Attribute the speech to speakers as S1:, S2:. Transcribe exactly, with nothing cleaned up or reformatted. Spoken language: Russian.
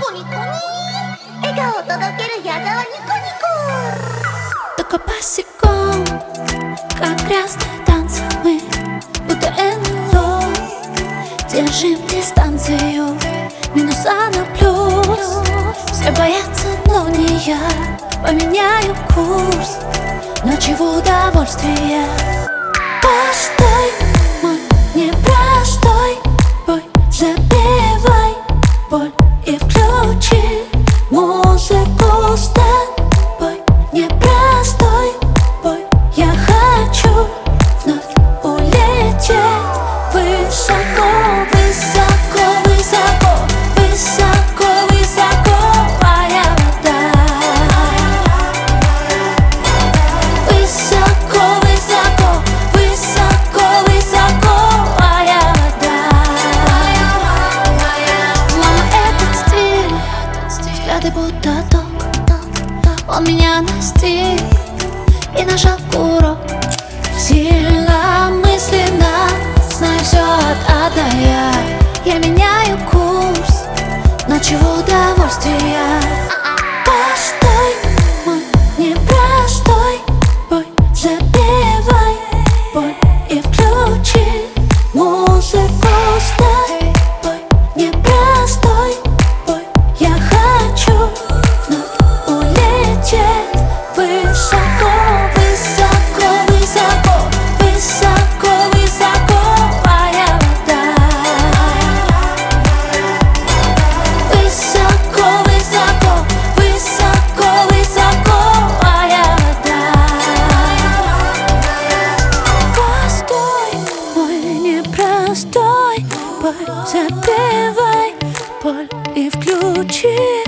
S1: コニコニ笑顔を届ける矢沢ニコニコ。
S2: Только босиком, как грязные танцы, мы будто НЛО. Держим дистанцию, минуса на плюс. Все боятся, но не я. Поменяю курс, ночью удовольствия. Постой, мой непростой бой, забивай боль и включи музыку с тобой. Непростой бой, я хочу вновь улететь высоко, высоко, высоко, высоко, высоко, моя вода. Высоко, высоко, высоко, высоко, моя вода. Мама, этот стиль, взгляды будто ток. Он меня настиг и нажал курок. Сильно, мысленно, знаю все от А до Я. Я меняю курс, ночью удовольствия. Постой, мой непростой бой, забивай боль и включи музыку с тобой. Непростой бой, я хочу вновь улететь высоко, высоко, высоко, высоко, высоко, моя вода. Высоко, высоко, высоко, высоко, моя вода. Постой, мой непростой бой, забивай боль и включи